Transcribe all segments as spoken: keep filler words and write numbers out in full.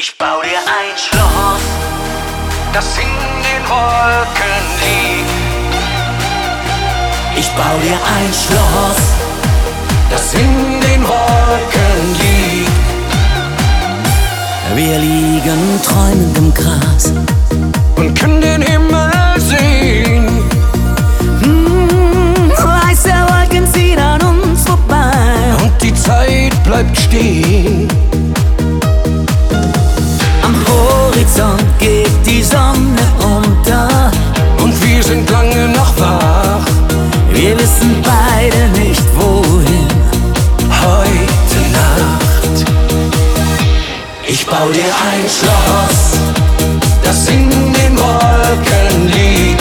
Ich bau dir ein Schloss, das in den Wolken liegt. Ich bau dir ein Schloss, das in den Wolken liegt. Wir liegen träumend im Gras und können den Himmel sehen. Hm, weiße Wolken ziehen an uns vorbei und die Zeit bleibt stehen. Am Horizont geht die Sonne unter und wir sind lange noch wach. Wir wissen beide nicht wohin heute Nacht. Ich bau dir ein Schloss, das in den Wolken liegt.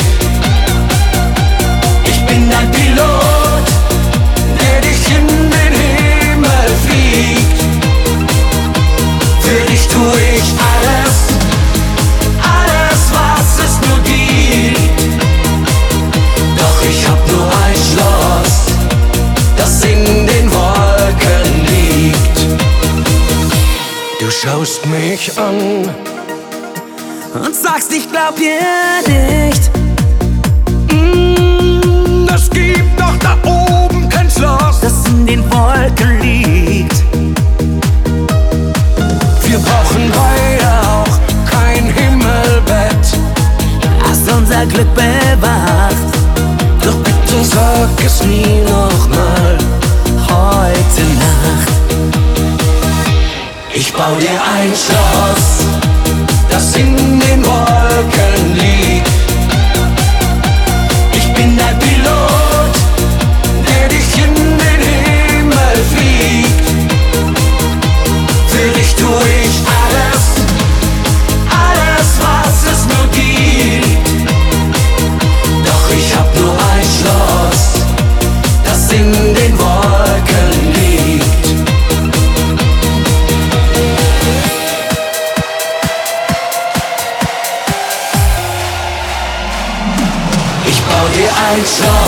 Ich bin dein Pilot, der dich in den Himmel fliegt. Für dich tue ich alles, alles was es nur gibt. Doch ich hab nur ein Schloss, das in den Wolken liegt. Du schaust mich an und sagst, ich glaub dir nicht. Mm, es gibt doch da oben kein Schloss, das in den Wolken liegt. Wir brauchen beide auch kein Himmelbett, das unser Glück bewacht. Doch bitte sag es nie nochmal heute Nacht. Ich bau dir ein Schloss, das in den Wolken liegt. Ich bin dein Pilot, der dich in den Himmel fliegt. Für dich tue ich alles, alles was es nur gibt. Doch ich hab nur ein Schloss, das in den Wolken liegt. Ich bau dir ein Schloss.